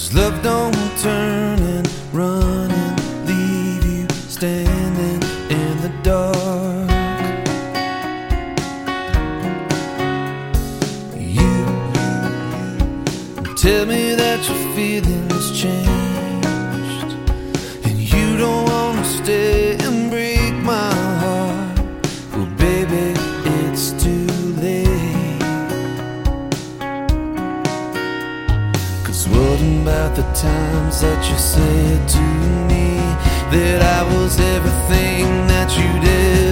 Love don't turn and run and leave you standing in the dark. You tell me that your feelings changed, and you don't wanna stay and break my heart. Well, baby, it's too late. 'Cause what about the times that you said to me that I was everything that you'd ever